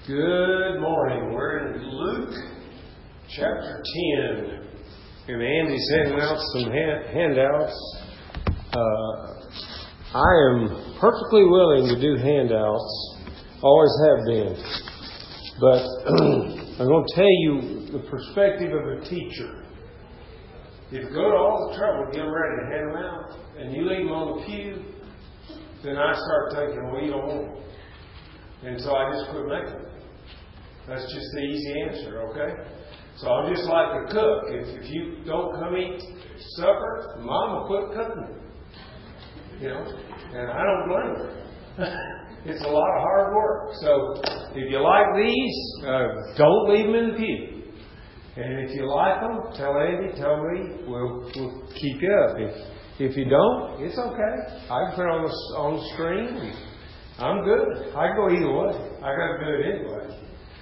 Good morning. We're in Luke chapter 10. And Andy's handing out some handouts. I am perfectly willing to do handouts. Always have been. But I'm going to tell you the perspective of a teacher. If you go to all the trouble to get them ready to hand them out, and you leave them on the pew, then I start thinking, well, you don't want them. And so I just quit making them. That's just the easy answer, okay? So I'm just like a cook. If you don't come eat supper, Mom will quit cooking. You know? And I don't blame her. It's a lot of hard work. So if you like these, don't leave them in the pew. And if you like them, tell Andy, tell me, we'll keep you up. If you don't, it's okay. I can put it on the screen. I'm good. I can go either way. I got to do it anyway.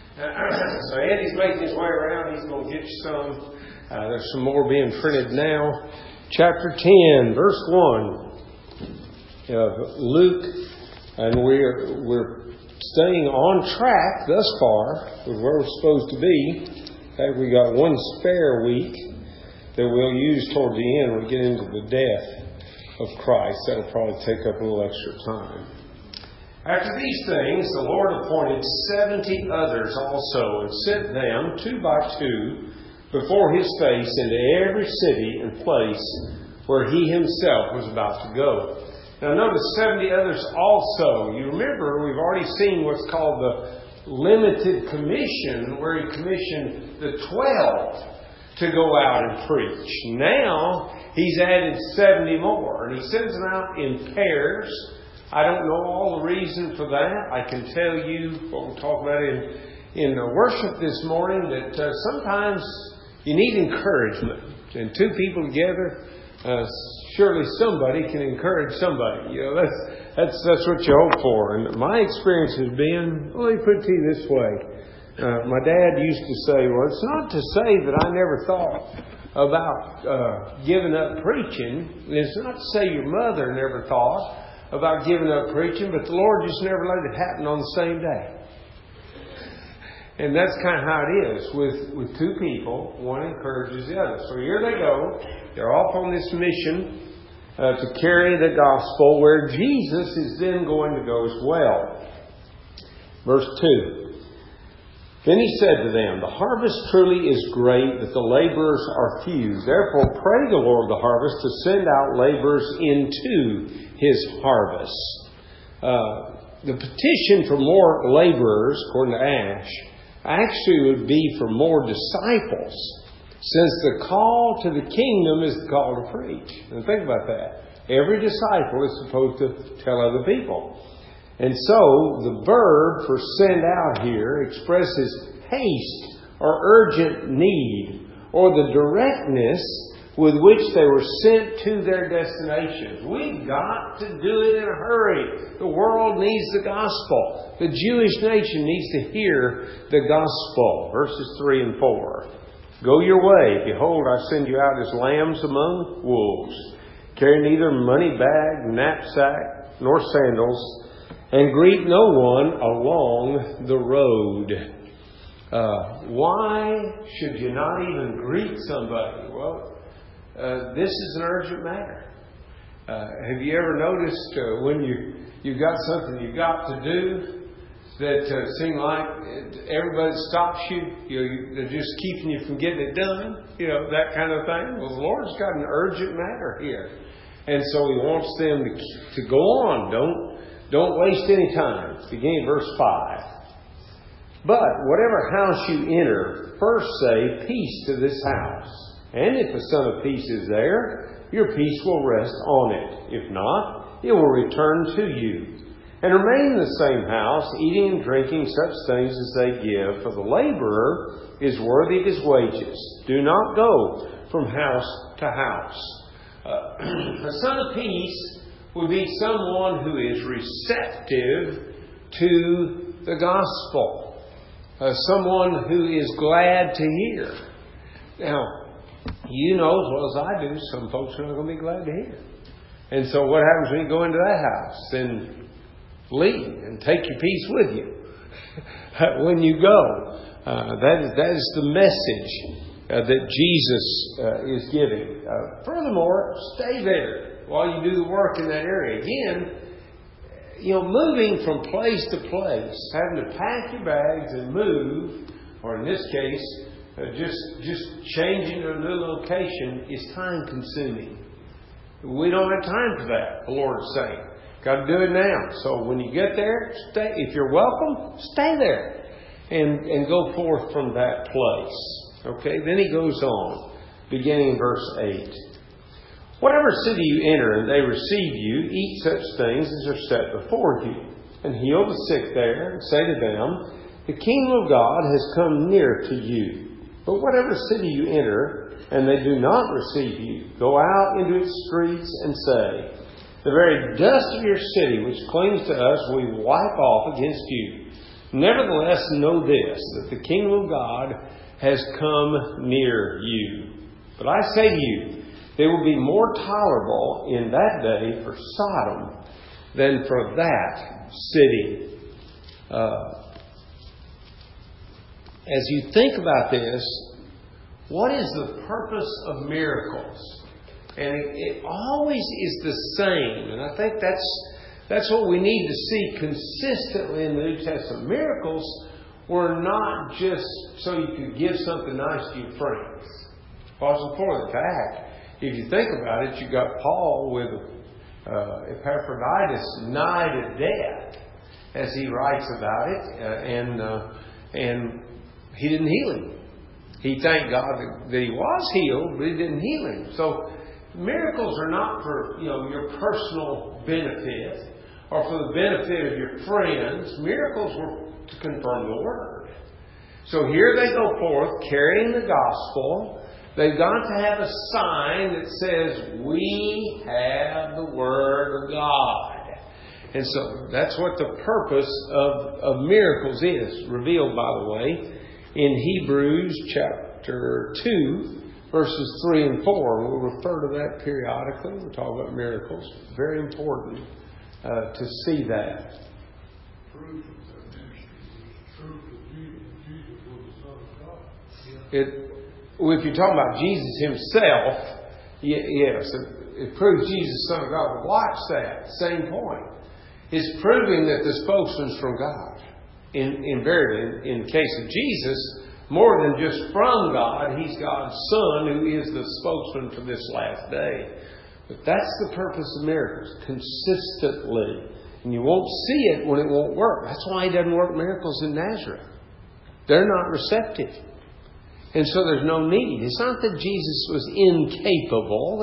So Andy's making his way around. He's going to get you some. There's some more being printed now. Chapter 10, verse 1 of Luke. And we're staying on track thus far with where we're supposed to be. In fact, we got one spare week that we'll use toward the end. We get into the death of Christ. That'll probably take up a little extra time. After these things, the Lord appointed 70 others also, and sent them 2 by 2 before His face into every city and place where He Himself was about to go. Now notice 70 others also. You remember, we've already seen what's called the limited commission, where He commissioned the 12 to go out and preach. Now, He's added 70 more, and He sends them out in pairs. I don't know all the reason for that. I can tell you what we'll talk about in worship this morning, that sometimes you need encouragement. And 2 people together, surely somebody can encourage somebody. You know, that's what you hope for. And my experience has been, let me put it to you this way. My dad used to say, well, it's not to say that I never thought about giving up preaching. It's not to say your mother never thought about giving up preaching, but the Lord just never let it happen on the same day. And that's kind of how it is with 2 people. One encourages the other. So here they go. They're off on this mission to carry the gospel, where Jesus is then going to go as well. Verse 2. Then He said to them, the harvest truly is great, but the laborers are few. Therefore pray the Lord of the harvest to send out laborers into His harvest. The petition for more laborers, according to Ash, actually would be for more disciples, since the call to the kingdom is the call to preach. And think about that. Every disciple is supposed to tell other people. And so the verb for send out here expresses haste or urgent need, or the directness with which they were sent to their destinations. We've got to do it in a hurry. The world needs the gospel. The Jewish nation needs to hear the gospel. Verses 3 and 4. Go your way. Behold, I send you out as lambs among wolves. Carry neither money bag, knapsack, nor sandals, and greet no one along the road. Why should you not even greet somebody? Well, this is an urgent matter. Have you ever noticed when you've got something you've got to do that seems like everybody stops you, they're just keeping you from getting it done, that kind of thing? Well, the Lord's got an urgent matter here. And so He wants them to go on. Don't waste any time. Beginning verse 5. But whatever house you enter, first say, peace to this house. And if the Son of Peace is there, your peace will rest on it. If not, it will return to you. And remain in the same house, eating and drinking such things as they give, for the laborer is worthy of his wages. Do not go from house to house. The Son of Peace would be someone who is receptive to the gospel. Someone who is glad to hear. Now, you know as well as I do, some folks are not going to be glad to hear. And so what happens when you go into that house? Then leave and take your peace with you. when you go. That is the message that Jesus is giving. Furthermore, stay there while you do the work in that area. Again, moving from place to place, having to pack your bags and move, or in this case, just changing to a new location is time consuming. We don't have time for that, the Lord is saying. Got to do it now. So when you get there, stay. If you're welcome, stay there and go forth from that place. Okay, then he goes on, beginning in verse 8. Whatever city you enter and they receive you, eat such things as are set before you, and heal the sick there, and say to them, the kingdom of God has come near to you. But whatever city you enter and they do not receive you, go out into its streets and say, the very dust of your city which clings to us we wipe off against you. Nevertheless, know this, that the kingdom of God has come near you. But I say to you, it will be more tolerable in that day for Sodom than for that city. As you think about this, what is the purpose of miracles? And it always is the same. And I think that's what we need to see consistently in the New Testament. Miracles were not just so you could give something nice to your friends. Because for the fact, if you think about it, you got Paul with Epaphroditus nigh to death, as he writes about it, and he didn't heal him. He thanked God that he was healed, but he didn't heal him. So miracles are not for your personal benefit or for the benefit of your friends. Miracles were to confirm the Word. So here they go forth carrying the gospel. They've got to have a sign that says, we have the Word of God. And so that's what the purpose of miracles is, revealed, by the way, in Hebrews chapter 2, verses 3 and 4. We'll refer to that periodically. We'll talk about miracles. Very important to see that. If you're talking about Jesus himself, yes, it proves Jesus, Son of God. But watch that. Same point. It's proving that the spokesman's from God. Invariably, in the case of Jesus, more than just from God, He's God's Son, who is the spokesman for this last day. But that's the purpose of miracles, consistently. And you won't see it when it won't work. That's why He doesn't work miracles in Nazareth. They're not receptive. And so there's no need. It's not that Jesus was incapable.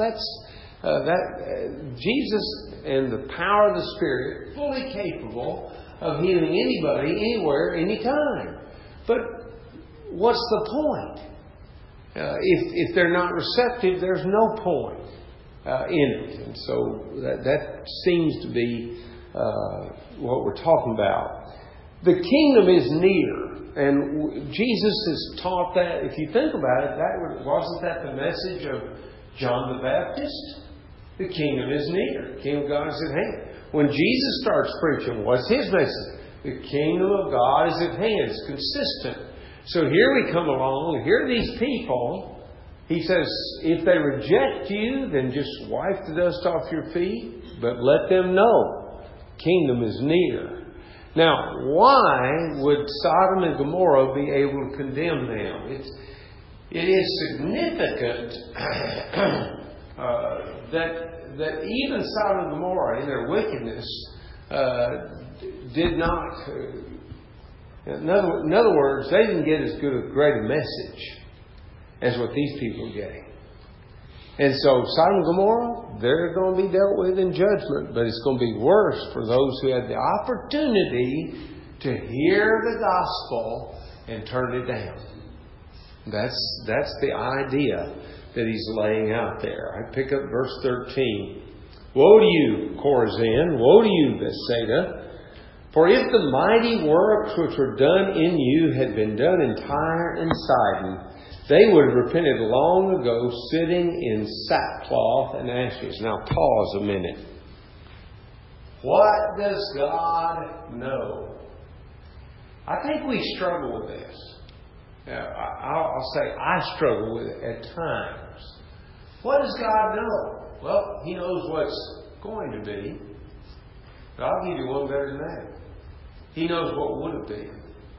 Jesus and the power of the Spirit, fully capable of healing anybody, anywhere, anytime. But what's the point? If they're not receptive, there's no point in it. And so that seems to be what we're talking about. The kingdom is near. And Jesus has taught that. If you think about it, wasn't that the message of John the Baptist? The kingdom is near. The kingdom of God is at hand. When Jesus starts preaching, what's His message? The kingdom of God is at hand. It's consistent. So here we come along, and here are these people. He says, if they reject you, then just wipe the dust off your feet, but let them know kingdom is near. Now, why would Sodom and Gomorrah be able to condemn them? It is significant that even Sodom and Gomorrah, in their wickedness, did not. In other words, they didn't get as great a message as what these people are getting. And so Sodom and Gomorrah, they're going to be dealt with in judgment, but it's going to be worse for those who had the opportunity to hear the gospel and turn it down. That's the idea that he's laying out there. I pick up verse 13. Woe to you, Chorazin! Woe to you, Bethsaida! For if the mighty works which were done in you had been done in Tyre and Sidon, they would have repented long ago, sitting in sackcloth and ashes. Now pause a minute. What does God know? I think we struggle with this. I'll say I struggle with it at times. What does God know? Well, He knows what's going to be. But I'll give you one better than that. He knows what would have been.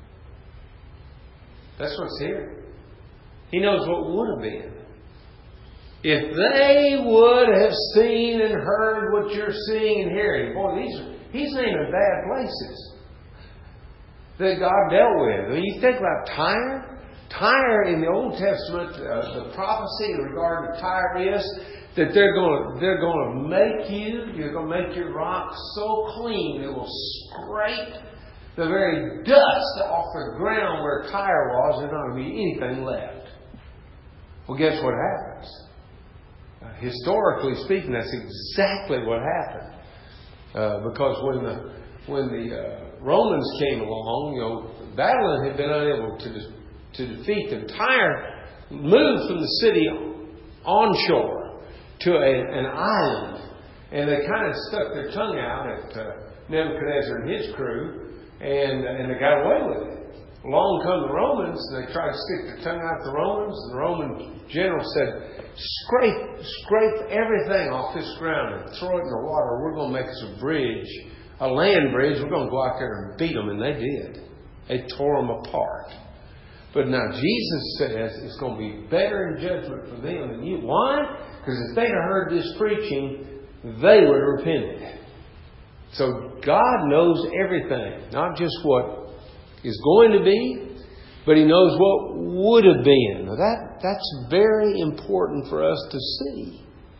That's what's here. He knows what would have been. If they would have seen and heard what you're seeing and hearing. Boy, He's naming bad places that God dealt with. When you think about Tyre, Tyre in the Old Testament, the prophecy regarding Tyre is that they're going to make you're going to make your rocks so clean it will scrape the very dust off the ground where Tyre was. There's not going to be anything left. Well, guess what happens? Historically speaking, that's exactly what happened. Because when the Romans came along, Babylon had been unable to defeat them. Tyre moved from the city onshore to an island, and they kind of stuck their tongue out at Nebuchadnezzar and his crew, and they got away with it. Along come the Romans, and they tried to stick their tongue out at the Romans, and the Roman general said, scrape everything off this ground and throw it in the water. We're going to make us a bridge, a land bridge. We're going to go out there and beat them. And they did. They tore them apart. But now Jesus says it's going to be better in judgment for them than you. Why? Because if they'd have heard this preaching, they would have repented. So God knows everything, not just what is going to be, but He knows what would have been. Now that's very important for us to see.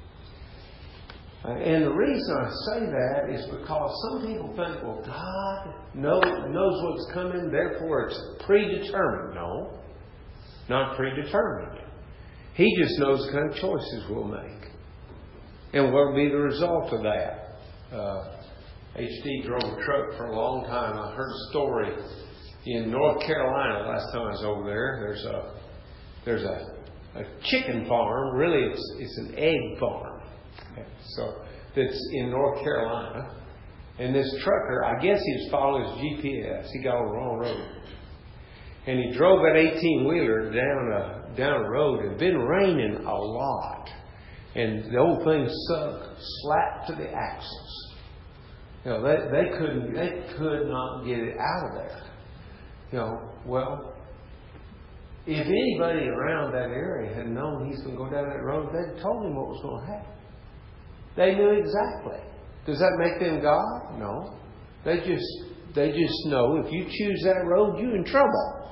And the reason I say that is because some people think, well, God knows what's coming, therefore it's predetermined. No, not predetermined. He just knows the kind of choices we'll make. And what will be the result of that. H.D. drove a truck for a long time. I heard a story in North Carolina last time I was over there. There's a chicken farm. Really, it's an egg farm. Okay. So that's in North Carolina. And this trucker, I guess he was following his GPS. He got on the wrong road. And he drove that 18-wheeler down a road. It had been raining a lot. And the old thing sunk, slapped to the axles. They could not get it out of there. Well, if anybody around that area had known he's going to go down that road, they'd told him what was going to happen. They knew exactly. Does that make them God? No. They just know if you choose that road, you're in trouble.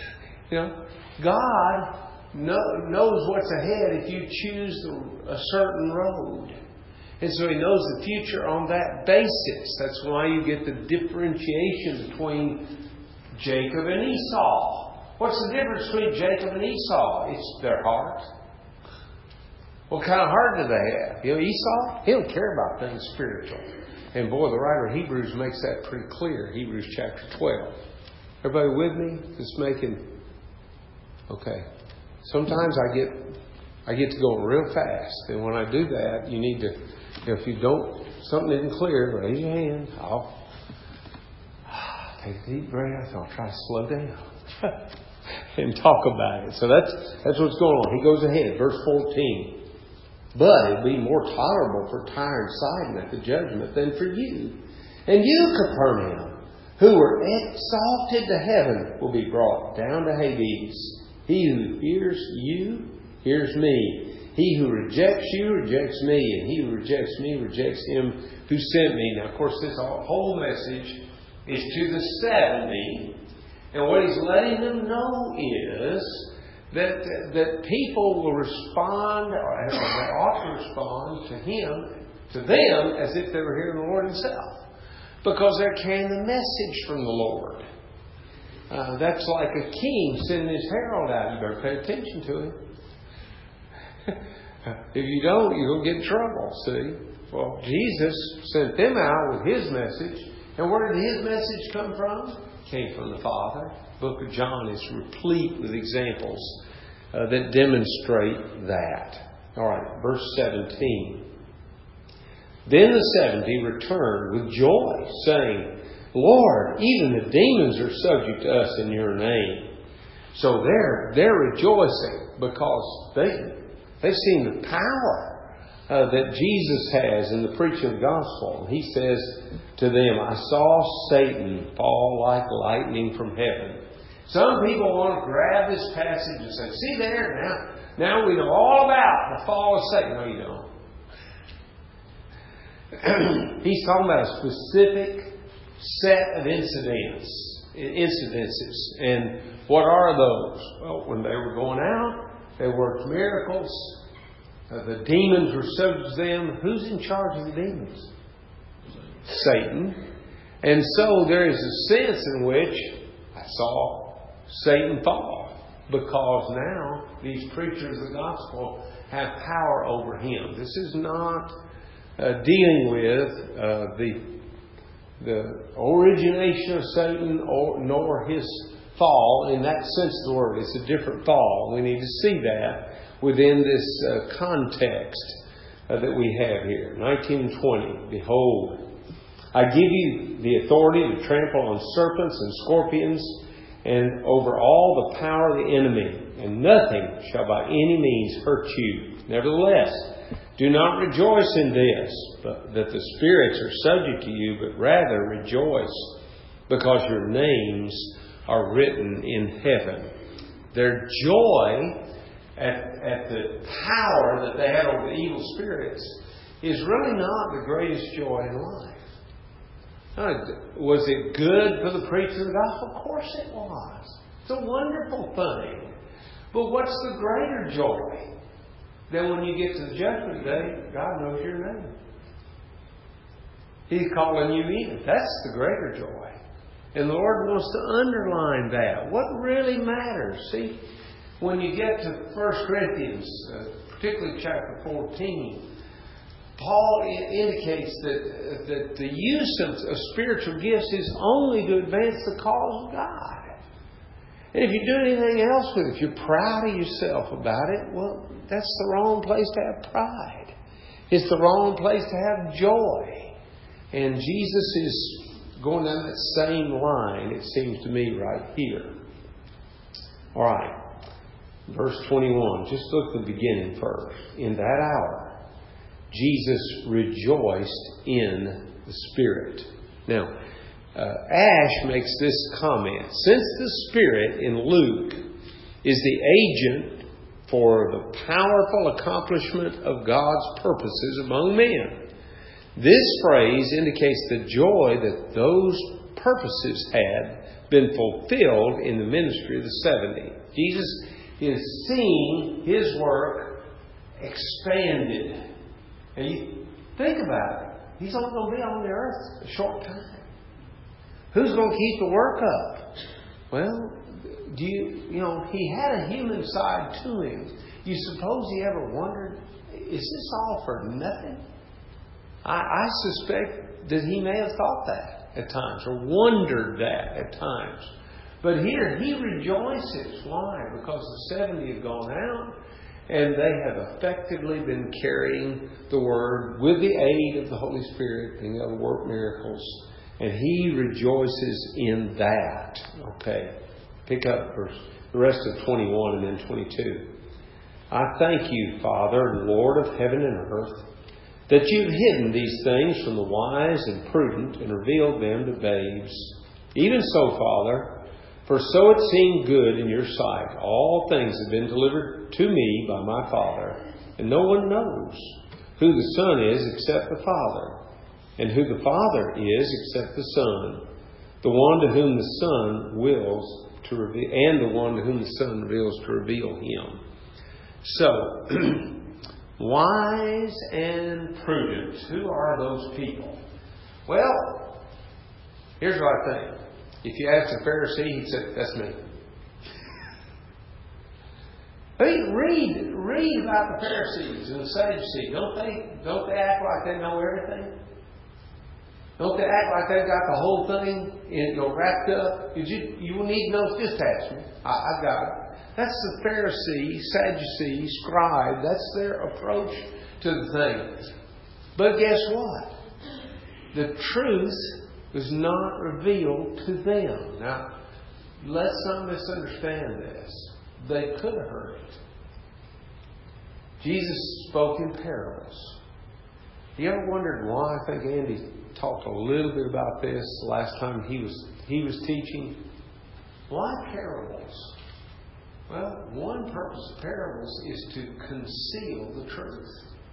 God knows what's ahead if you choose a certain road. And so He knows the future on that basis. That's why you get the differentiation between Jacob and Esau. What's the difference between Jacob and Esau? It's their heart. What kind of heart do they have? Esau, he don't care about things spiritual. And boy, the writer of Hebrews makes that pretty clear. Hebrews chapter 12. Everybody with me? Just making... Okay. Sometimes I get to go real fast. And when I do that, you need to... If you don't... Something isn't clear, raise your hand. I'll take a deep breath. I'll try to slow down. And talk about it. So that's what's going on. He goes ahead. Verse 14. But it'd be more tolerable for Tyre and Sidon at the judgment than for you. And you, Capernaum, who were exalted to heaven, will be brought down to Hades. He who hears you, hears me. He who rejects you, rejects me. And he who rejects me, rejects Him who sent me. Now, of course, this whole message is to the 70. And what He's letting them know is that people will respond, or they ought to respond to Him, to them, as if they were hearing the Lord Himself. Because they're carrying the message from the Lord. That's like a king sending his herald out. You better pay attention to him. If you don't, you're going to get in trouble, see? Well, Jesus sent them out with His message. And where did His message come from? It came from the Father. The book of John is replete with examples that demonstrate that. All right, verse 17. Then the 70 returned with joy, saying, Lord, even the demons are subject to us in your name. So they're rejoicing because they've seen the power that Jesus has in the preaching of the gospel. He says to them, I saw Satan fall like lightning from heaven. Some people want to grab this passage and say, see there, now we know all about the fall of Satan. No, you don't. He's talking about a specific set of incidences. And what are those? Well, when they were going out, they worked miracles. The demons were subject to them. Who's in charge of the demons? Satan. And so there is a sense in which I saw Satan fall, because now these preachers of the gospel have power over him. This is not dealing with the origination of Satan nor his fall in that sense of the word. It's a different fall. We need to see that within this context that we have here. 19 and 20. Behold, I give you the authority to trample on serpents and scorpions and over all the power of the enemy, and nothing shall by any means hurt you. Nevertheless, do not rejoice in this, but that the spirits are subject to you, but rather rejoice because your names are written in heaven. Their joy at the power that they had over the evil spirits is really not the greatest joy in life. Was it good for the preacher of the gospel? Of course it was. It's a wonderful thing. But what's the greater joy than when you get to the judgment day, God knows your name. He's calling you in. That's the greater joy. And the Lord wants to underline that. What really matters? See, when you get to 1 Corinthians, particularly chapter 14, Paul indicates that the use of spiritual gifts is only to advance the cause of God. And if you do anything else with it, if you're proud of yourself about it, well, that's the wrong place to have pride. It's the wrong place to have joy. And Jesus is going down that same line, it seems to me, right here. All right. Verse 21. Just look at the beginning first. In that hour, Jesus rejoiced in the Spirit. Now, Ash makes this comment. Since the Spirit in Luke is the agent for the powerful accomplishment of God's purposes among men, this phrase indicates the joy that those purposes had been fulfilled in the ministry of the 70. Jesus is seeing His work expanded. And you think about it. He's only going to be on the earth a short time. Who's going to keep the work up? Well, he had a human side to him. You suppose he ever wondered, is this all for nothing? I suspect that he may have thought that at times, or wondered that at times. But here, he rejoices. Why? Because the 70 have gone out, and they have effectively been carrying the Word with the aid of the Holy Spirit, being able to work miracles. And he rejoices in that. Okay. Pick up the rest of 21 and then 22. I thank you, Father, Lord of heaven and earth, that you've hidden these things from the wise and prudent and revealed them to babes. Even so, Father, for so it seemed good in your sight. All things have been delivered to me by my Father, and no one knows who the Son is except the Father, and who the Father is except the Son, the one to whom the Son wills to reveal, and the one to whom the Son reveals to reveal Him. So, wise and prudent. Who are those people? Well, here's what I think. If you asked a Pharisee, he'd say, that's me. Read about the Pharisees and the Sadducees. Don't they act like they know everything? Don't they act like they've got the whole thing wrapped up? You will need to know, just ask me. I've got it. That's the Pharisee, Sadducee, scribe. That's their approach to the thing. But guess what? The truth was not revealed to them. Now, let's not misunderstand this. They could have heard it. Jesus spoke in parables. You ever wondered why? I think Andy talked a little bit about this last time he was teaching. Why parables? Well, one purpose of parables is to conceal the truth.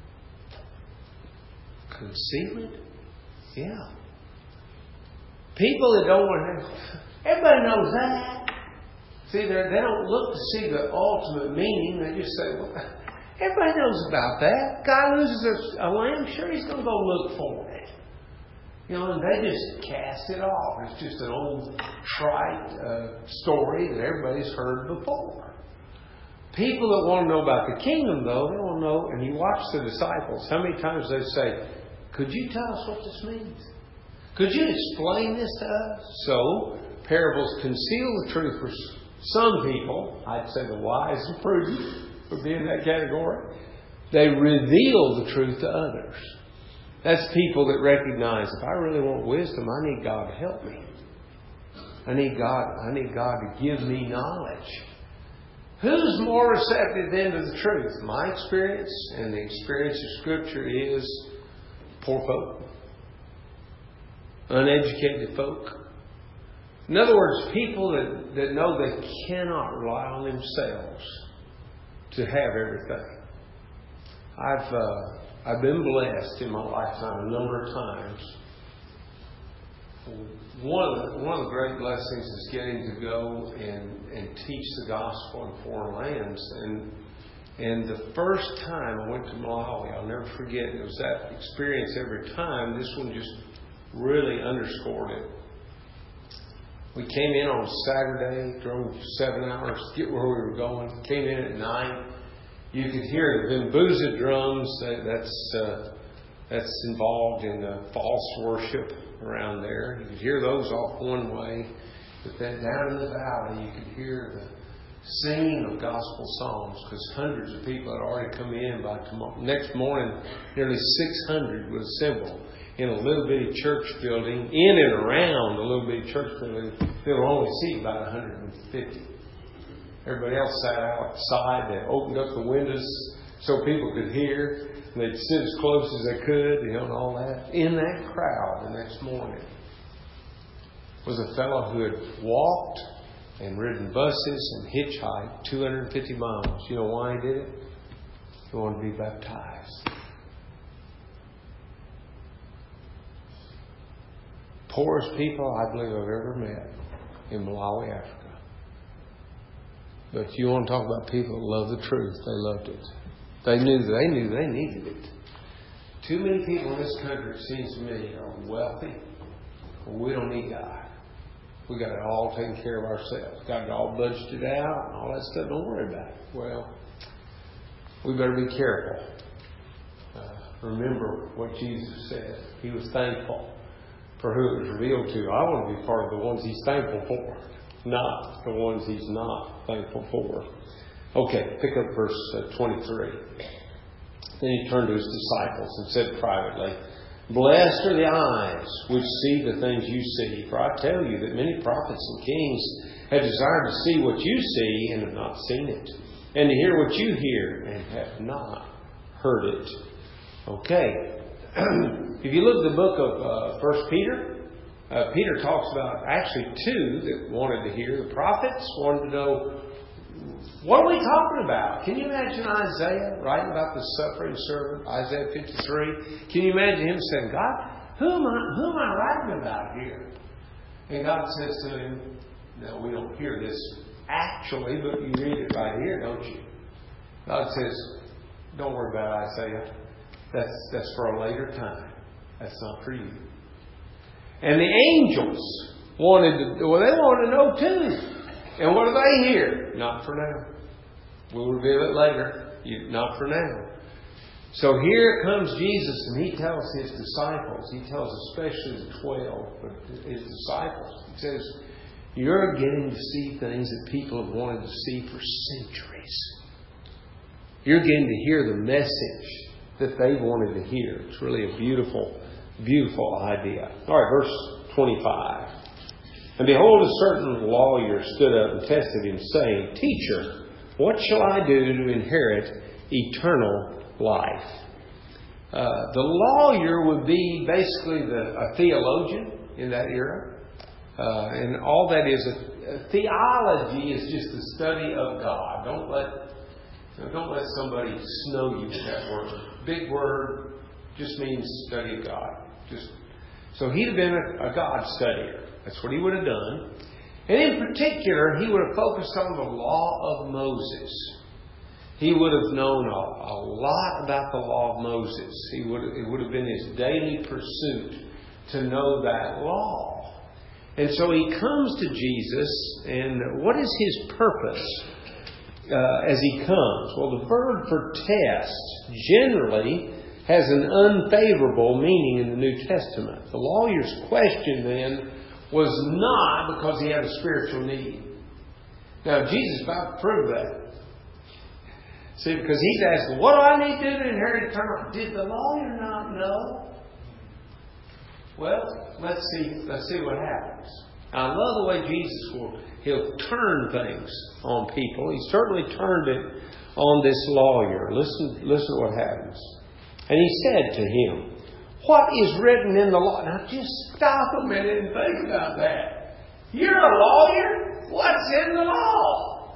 Conceal it? Yeah. People that don't want to, everybody knows that. See, they don't look to see the ultimate meaning. They just say, well, everybody knows about that. Guy loses a lamb, sure he's going to go look for it. And they just cast it off. It's just an old trite story that everybody's heard before. People that want to know about the kingdom, though, they want to know, and you watch the disciples, how many times they say, could you tell us what this means? Could you explain this to us? So, parables conceal the truth for some people. I'd say the wise and prudent would be in that category. They reveal the truth to others. That's people that recognize, if I really want wisdom, I need God to help me. I need God to give me knowledge. Who's more receptive then to the truth? My experience and the experience of Scripture is poor folk. Uneducated folk. In other words, people that know they cannot rely on themselves to have everything. I've been blessed in my lifetime a number of times. One of the great blessings is getting to go and teach the gospel in foreign lands. And the first time I went to Malawi, I'll never forget, it was that experience every time. This one just really underscored it. We came in on Saturday, drove 7 hours to get where we were going. Came in at 9. You could hear the Bambuza drums. That's involved in false worship around there. You could hear those off one way. But then down in the valley, you could hear the singing of gospel songs, because hundreds of people had already come in by tomorrow. Next morning, nearly 600 would assemble in a little bitty church building, in and around a little bitty church building. They would only seat about 150. Everybody else sat outside. They opened up the windows so people could hear. And they'd sit as close as they could, and all that. In that crowd the next morning was a fellow who had walked and ridden buses and hitchhiked 250 miles. You know why he did it? He wanted to be baptized. Poorest people I believe I've ever met in Malawi, Africa. But you want to talk about people that love the truth. They loved it. They knew they needed it. Too many people in this country, it seems to me, are wealthy. We don't need God. We got it all taken care of ourselves. Got it all budgeted out and all that stuff. Don't worry about it. Well, we better be careful. Remember what Jesus said. He was thankful for who it was revealed to. I want to be part of the ones He's thankful for, not the ones He's not thankful for. Okay, pick up verse 23. Then He turned to His disciples and said privately, "Blessed are the eyes which see the things you see. For I tell you that many prophets and kings have desired to see what you see and have not seen it, and to hear what you hear and have not heard it." Okay. If you look at the book of 1 Peter, Peter talks about actually two that wanted to hear. The prophets wanted to know, what are we talking about? Can you imagine Isaiah writing about the suffering servant, Isaiah 53? Can you imagine him saying, God, who am I writing about here? And God says to him, no, we don't hear this actually, but you read it right here, don't you? God says, don't worry about Isaiah. That's for a later time. That's not for you. And the angels wanted to know too. And what do they hear? Not for now. We'll reveal it later. Not for now. So here comes Jesus, and He tells His disciples, He tells especially the 12, but His disciples, He says, you're getting to see things that people have wanted to see for centuries. You're getting to hear the message that they wanted to hear. It's really a beautiful, beautiful idea. All right, verse 25. And behold, a certain lawyer stood up and tested him, saying, Teacher, what shall I do to inherit eternal life? The lawyer would be basically a theologian in that era. And all that is, theology is just the study of God. Don't let somebody snow you with that word. Big word just means study of God. So he'd have been a God studier. That's what he would have done. And in particular, he would have focused on the law of Moses. He would have known a lot about the law of Moses. It would have been his daily pursuit to know that law. And so he comes to Jesus, and what is his purpose as he comes? Well, the verb for test generally has an unfavorable meaning in the New Testament. The lawyer's question then was not because he had a spiritual need. Now, Jesus is about to prove that. See, because he's asking, what do I need to do to inherit eternal life? Did the lawyer not know? Well, let's see what happens. I love the way Jesus he'll turn things on people. He certainly turned it on this lawyer. Listen to what happens. And he said to him, what is written in the law? Now just stop a minute and think about that. You're a lawyer? What's in the law?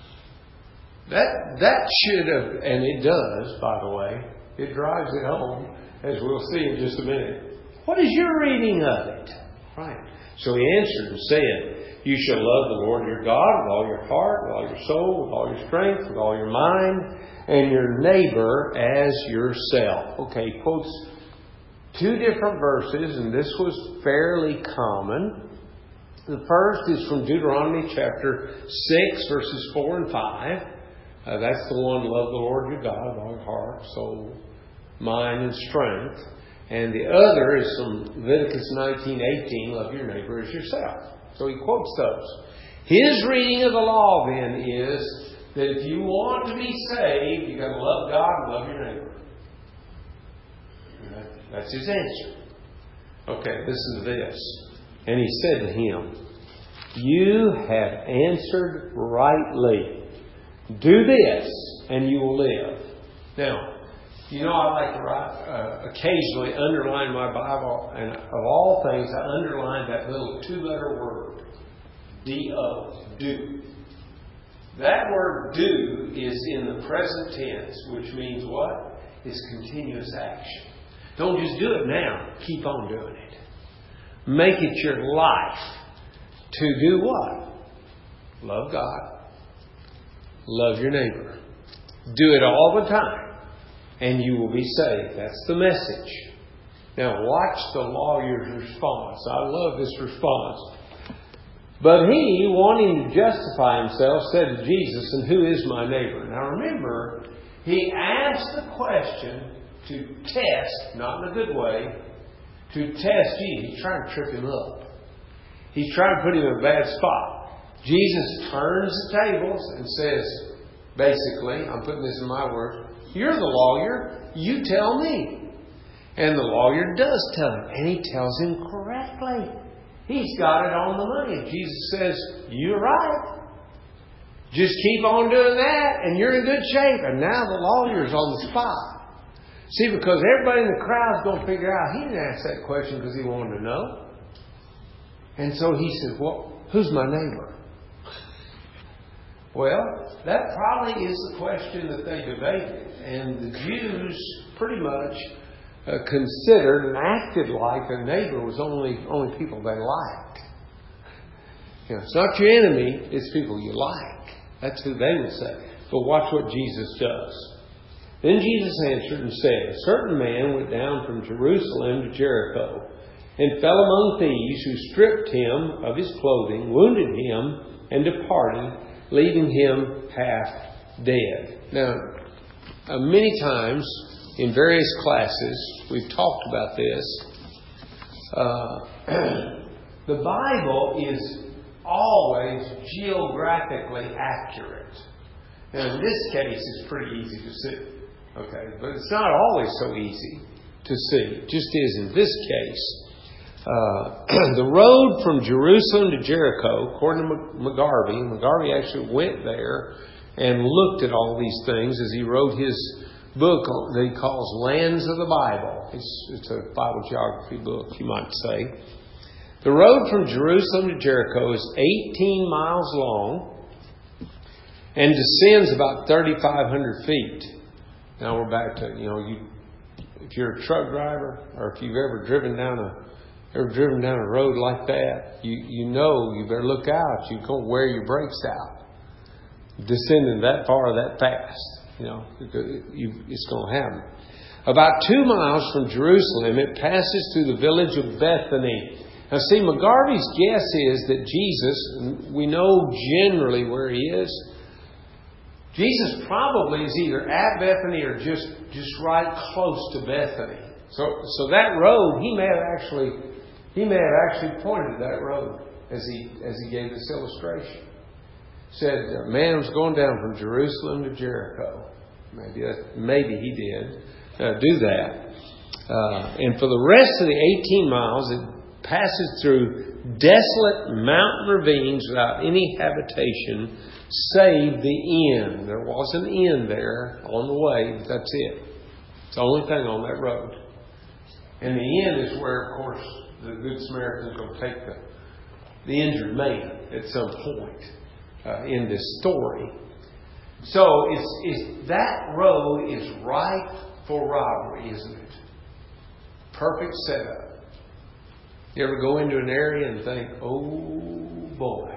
That should have, and it does, by the way. It drives it home, as we'll see in just a minute. What is your reading of it? Right. So he answered and said, you shall love the Lord your God with all your heart, with all your soul, with all your strength, with all your mind, and your neighbor as yourself. Okay, he quotes two different verses, and this was fairly common. The first is from Deuteronomy chapter 6, verses 4 and 5. That's the one, love the Lord your God with all your heart, soul, mind, and strength. And the other is from Leviticus 19:18, love your neighbor as yourself. So he quotes those. His reading of the law then is that if you want to be saved, you've got to love God and love your neighbor. That's his answer. Okay, listen to this. And he said to him, you have answered rightly. Do this, and you will live. Now, you know I like to occasionally underline my Bible, and of all things, I underline that little two-letter word, D-O, do. That word do is in the present tense, which means what? It's continuous action. Don't just do it now. Keep on doing it. Make it your life to do what? Love God. Love your neighbor. Do it all the time, and you will be saved. That's the message. Now watch the lawyer's response. I love this response. But he, wanting to justify himself, said to Jesus, and who is my neighbor? Now remember, he asked the question to test, not in a good way, to test Jesus. He's trying to trip him up. He's trying to put him in a bad spot. Jesus turns the tables and says, basically, I'm putting this in my words, you're the lawyer, you tell me. And the lawyer does tell him, and he tells him correctly. He's got it on the money. Jesus says, you're right. Just keep on doing that, and you're in good shape. And now the lawyer's on the spot. See, because everybody in the crowd's going to figure out he didn't ask that question because he wanted to know. And so he says, well, who's my neighbor? Well, that probably is the question that they debated. And the Jews pretty much considered and acted like a neighbor was only people they liked. You know, it's not your enemy, it's people you like. That's who they would say. But watch what Jesus does. Then Jesus answered and said, a certain man went down from Jerusalem to Jericho and fell among thieves who stripped him of his clothing, wounded him, and departed, leaving him half dead. Now, many times in various classes, we've talked about this. The Bible is always geographically accurate. Now, in this case, it's pretty easy to see. Okay, but it's not always so easy to see. It just is in this case. The road from Jerusalem to Jericho, according to McGarvey actually went there and looked at all these things as he wrote his book that he calls Lands of the Bible. It's a Bible geography book, you might say. The road from Jerusalem to Jericho is 18 miles long and descends about 3,500 feet. Now we're back to, if you're a truck driver or if you've ever driven down a road like that, you know you better look out. You're going to wear your brakes out. Descending that far that fast, it's going to happen. About 2 miles from Jerusalem, it passes through the village of Bethany. Now see, McGarvey's guess is that Jesus, we know generally where he is. Jesus probably is either at Bethany or just right close to Bethany. So that road, he may have actually pointed that road as he gave this illustration. Said a man was going down from Jerusalem to Jericho. Maybe he did do that. And for the rest of the 18 miles, it passes through desolate mountain ravines without any habitation, save the inn. There was an inn there on the way, but that's it. It's the only thing on that road. And the inn is where, of course, the Good Samaritan's going to take the injured man at some point in this story. So that road is ripe for robbery, isn't it? Perfect setup. You ever go into an area and think, oh boy,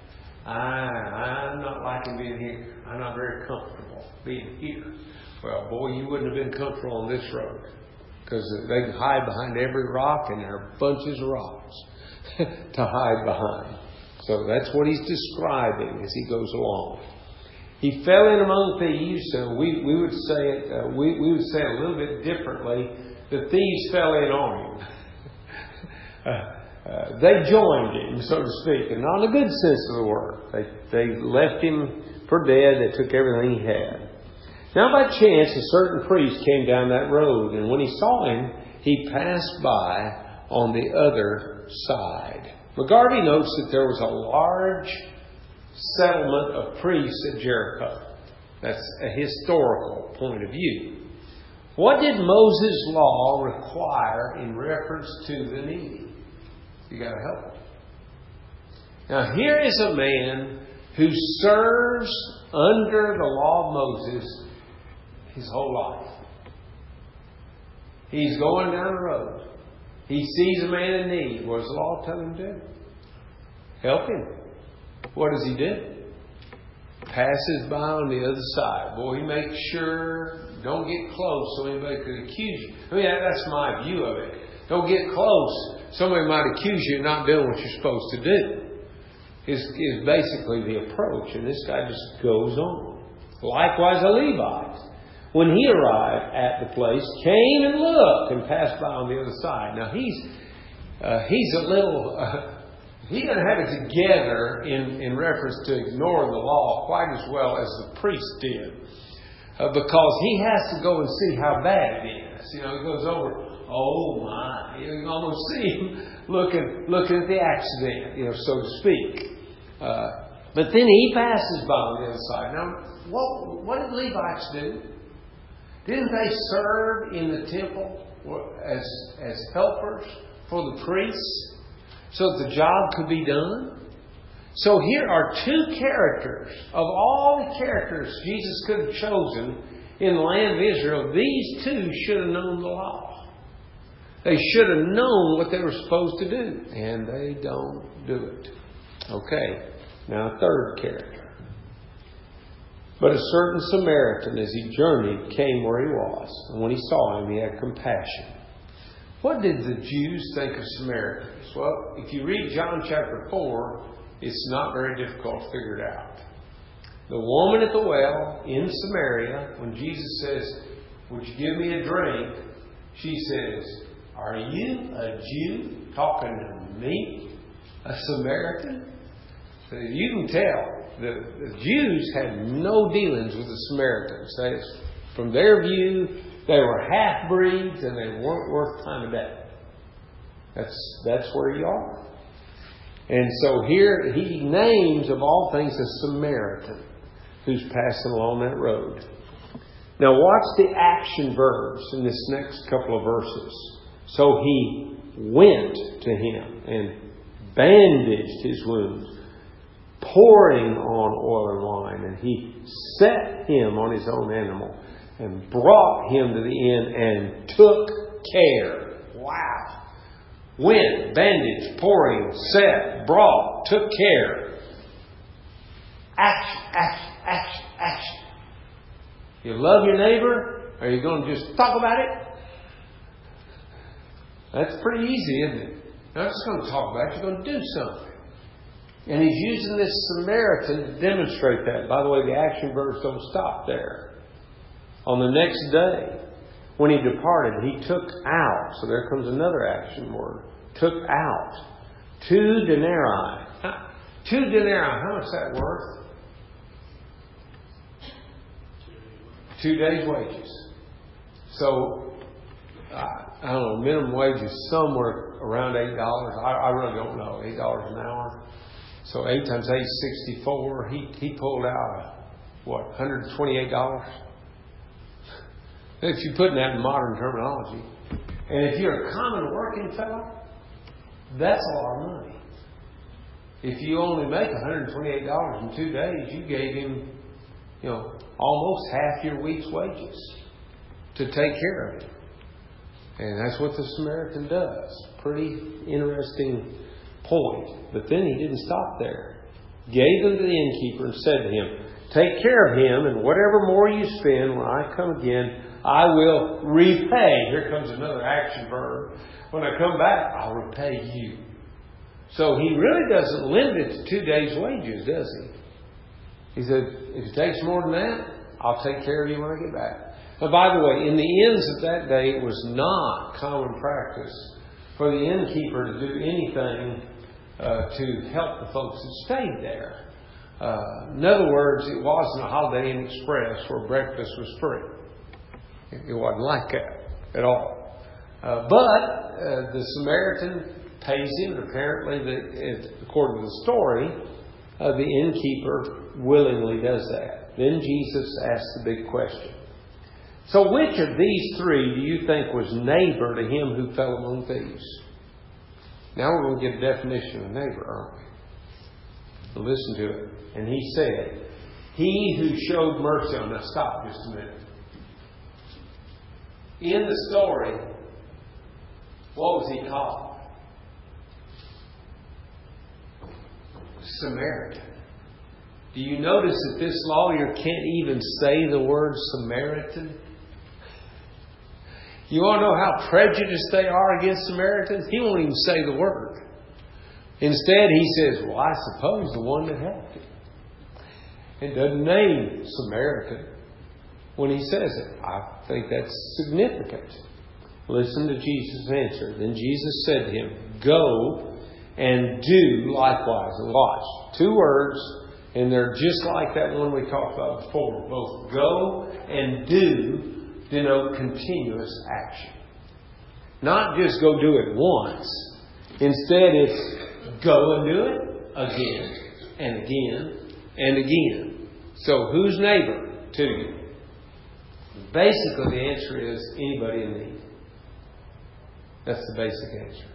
I'm not liking being here. I'm not very comfortable being here. Well, boy, you wouldn't have been comfortable on this road because they can hide behind every rock and there are bunches of rocks to hide behind. So that's what he's describing as he goes along. He fell in among thieves. So we would say it. We would say it a little bit differently. The thieves fell in on him. They joined him, so to speak, and not in a good sense of the word. They left him for dead. They took everything he had. Now, by chance, a certain priest came down that road, and when he saw him, he passed by on the other side. McGarvey notes that there was a large settlement of priests at Jericho. That's a historical point of view. What did Moses' law require in reference to the needy? You got to help them. Now, here is a man who serves under the law of Moses his whole life. He's going down the road. He sees a man in need. What does the law tell him to do? Help him. What does he do? Passes by on the other side. Boy, he makes sure don't get close so anybody could accuse you. I mean, that's my view of it. Don't get close. Somebody might accuse you of not doing what you're supposed to do. Is basically the approach. And this guy just goes on. Likewise, a Levite, when he arrived at the place, came and looked and passed by on the other side. Now, he's a little... he doesn't have it together in reference to ignoring the law quite as well as the priest did. Because he has to go and see how bad it is. He goes over, oh my. You can almost see him looking at the accident, so to speak. But then he passes by on the other side. Now, what did Levites do? Didn't they serve in the temple as helpers for the priests so that the job could be done? So here are two characters. Of all the characters Jesus could have chosen in the land of Israel, these two should have known the law. They should have known what they were supposed to do. And they don't do it. Okay, now a third character. But a certain Samaritan, as he journeyed, came where he was. And when he saw him, he had compassion. What did the Jews think of Samaritans? Well, if you read John chapter 4, it's not very difficult to figure it out. The woman at the well in Samaria, when Jesus says, would you give me a drink? She says, are you a Jew talking to me, a Samaritan? So you can tell the Jews had no dealings with the Samaritans. From their view, they were half-breeds and they weren't worth time of day. That's where you are. And so here he names, of all things, a Samaritan who's passing along that road. Now watch the action verbs in this next couple of verses. So he went to him and bandaged his wounds, pouring on oil and wine, and he set him on his own animal and brought him to the inn and took care. Wow. Went, bandaged, pouring, set, brought, took care. Action, action, action, action. You love your neighbor? Or are you going to just talk about it? That's pretty easy, isn't it? You're not just going to talk about it, you're going to do something. And he's using this Samaritan to demonstrate that. By the way, the action verbs don't stop there. On the next day, when he departed, he took out. So there comes another action word. Took out 2 denarii. 2 denarii, how much is that worth? 2 days' wages. So, I don't know, minimum wage is somewhere around $8. I really don't know. $8 an hour. So 8 times 8 is 64. He pulled out, $128? If you're putting that in modern terminology. And if you're a common working fellow, that's a lot of money. If you only make $128 in 2 days, you gave him, almost half your week's wages to take care of him. And that's what the Samaritan does. Pretty interesting point. But then he didn't stop there. Gave them to the innkeeper and said to him, take care of him, and whatever more you spend, when I come again, I will repay. Here comes another action verb. When I come back, I'll repay you. So he really doesn't limit it to 2 days' wages, does he? He said, if it takes more than that, I'll take care of you when I get back. Now, by the way, in the inns of that day, it was not common practice for the innkeeper to do anything to help the folks that stayed there. In other words, it wasn't a Holiday Inn Express where breakfast was free. It wasn't like that at all. But the Samaritan pays him, and apparently, according to the story, the innkeeper willingly does that. Then Jesus asks the big question. So which of these 3 do you think was neighbor to him who fell among thieves? Now we're going to get a definition of neighbor, aren't we? Listen to it. And he said, he who showed mercy on. Now stop just a minute. In the story, what was he called? Samaritan. Do you notice that this lawyer can't even say the word Samaritan? You want to know how prejudiced they are against Samaritans? He won't even say the word. Instead, he says, well, I suppose the one that helped him. It doesn't name Samaritan when he says it. I think that's significant. Listen to Jesus' answer. Then Jesus said to him, go and do likewise. And watch. 2 words, and they're just like that one we talked about before. Both go and do denote continuous action. Not just go do it once. Instead, it's go and do it again and again and again. So who's neighbor to you? Basically, the answer is anybody in need. That's the basic answer.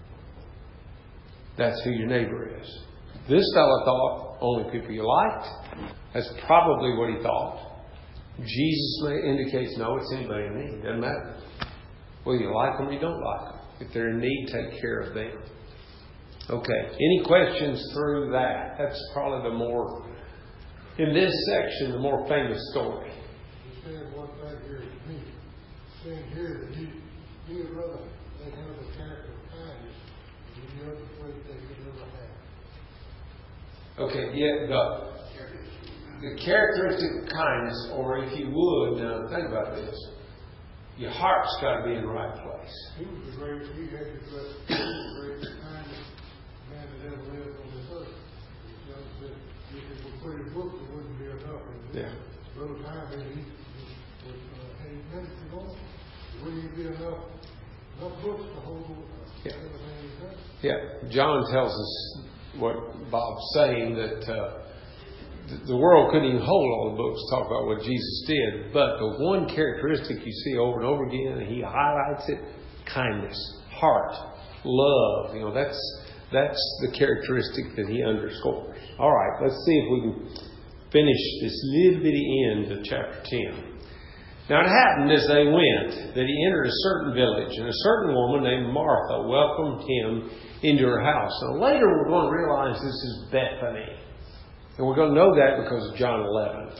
That's who your neighbor is. This fellow thought only people you liked. That's probably what he thought. Jesus indicates, no, it's anybody in need. Doesn't matter. Whether you like them or you don't like them. If they're in need, take care of them. Okay. Any questions through that? That's probably the more, in this section, the more famous story. He's saying one thing here to me. He's saying here that he would rather they have the character of kindness than any other trait they could ever have. Okay, yeah, the characteristic of kindness, or if you would, now think about this. Your heart's got to be in the right place. He was the greatest, he had the greatest kindness man that ever lived on this earth. If it was pretty book, it wouldn't be enough. Yeah. Brother Time, he was, had ministry on, it wouldn't even be enough books to hold Yeah. everything he does. Yeah. John tells us what Bob's saying, that the world couldn't even hold all the books to talk about what Jesus did. But the one characteristic you see over and over again, and he highlights it, kindness, heart, love. That's the characteristic that he underscores. All right, let's see if we can finish this little bitty end of chapter 10. Now it happened as they went that he entered a certain village, and a certain woman named Martha welcomed him into her house. Now later we're going to realize this is Bethany. And we're going to know that because of John 11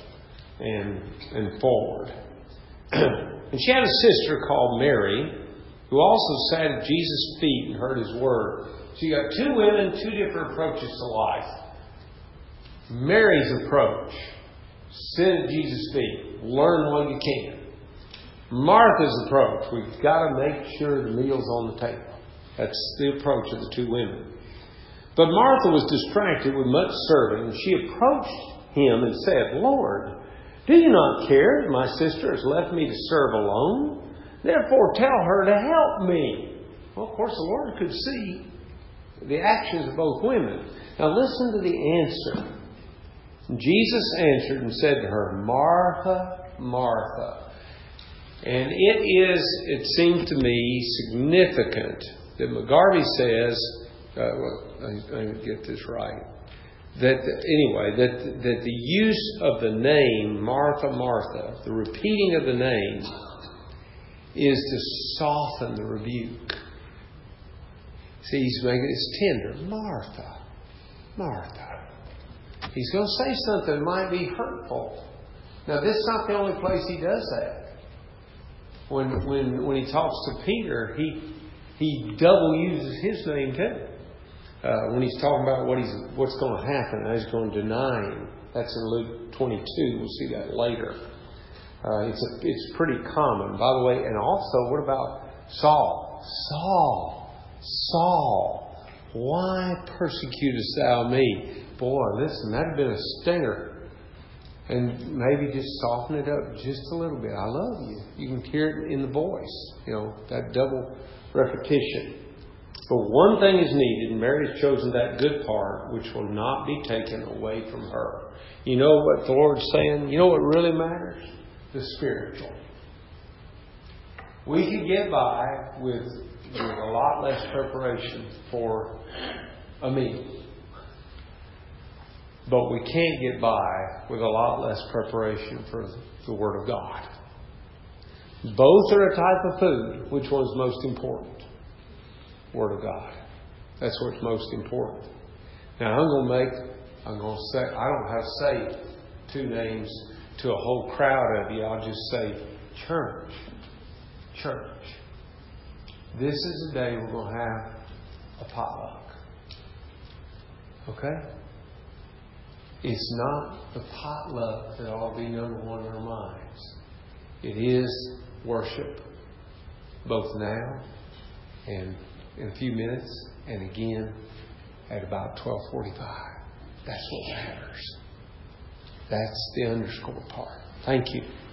and forward. And she had a sister called Mary, who also sat at Jesus' feet and heard his word. So you got two women, two different approaches to life. Mary's approach, sit at Jesus' feet, learn what you can. Martha's approach, we've got to make sure the meal's on the table. That's the approach of the two women. But Martha was distracted with much serving, and she approached him and said, Lord, do you not care that my sister has left me to serve alone? Therefore tell her to help me. Well, of course, the Lord could see the actions of both women. Now listen to the answer. Jesus answered and said to her, Martha, Martha. And it seemed to me significant that McGarvey says, I get this right, that the use of the name Martha, Martha, the repeating of the name, is to soften the rebuke. See, he's making it tender. Martha, Martha. He's going to say something that might be hurtful. Now, this is not the only place he does that. When he talks to Peter, he double uses his name too. When he's talking about what's going to happen, how he's going to deny him. That's in Luke 22. We'll see that later. It's pretty common. By the way, and also, what about Saul? Saul, why persecutest thou me? Boy, listen, that had been a stinger. And maybe just soften it up just a little bit. I love you. You can hear it in the voice. That double repetition. But one thing is needed, and Mary's chosen that good part, which will not be taken away from her. You know what the Lord's saying? You know what really matters? The spiritual. We could get by with a lot less preparation for a meal. But we can't get by with a lot less preparation for the Word of God. Both are a type of food. Which one's most important? Word of God. That's what's most important. Now I don't have to say two names to a whole crowd of you. I'll just say church. Church. This is the day we're going to have a potluck. Okay? It's not the potluck that ought to be number one in our minds. It is worship, both now and in a few minutes, and again at about 12:45. That's what matters. That's the underscore part. Thank you.